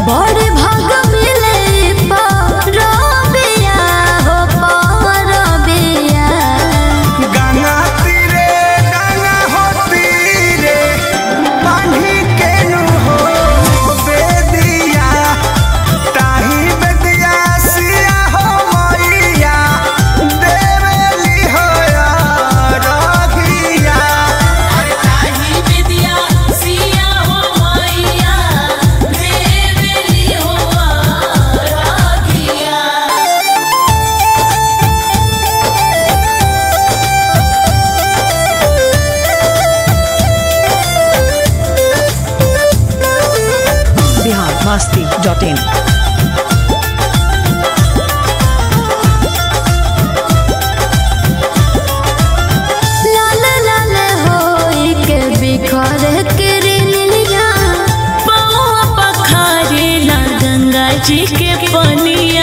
बड़े भाग मिले परबिया हो परबिया। गंगा तीरे गंगा हो तीरे पानी के नु हो बेदिया ताही बेदिया सिया हो मैया देवेली हो रघिया। ताही बेदिया सिया हो मैया देवेली हो रघिया। biharmasti.in लाल लाल होई के बिखर के रिलिया पौआ पखारे ला गंगा जी के पनिया।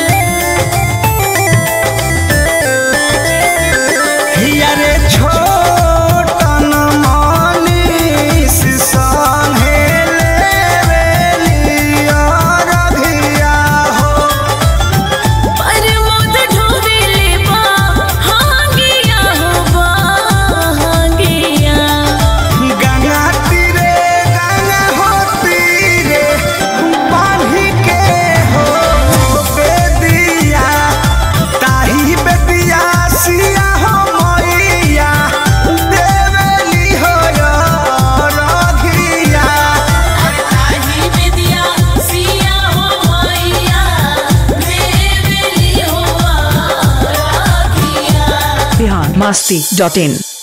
हिया रे छोटन मनीष संगे लेवेली रघिया हो। पर मोद ढोबेले बा हांगिया हो हांगिया। गंगा तीरे गंगा हो तीरे पानी के हो बेदिया ताही बेदिया सिया हो मैया देवेली हो रघिया। ताही बेदिया सिया हो मैया देवेली हो रघिया। biharmasti.in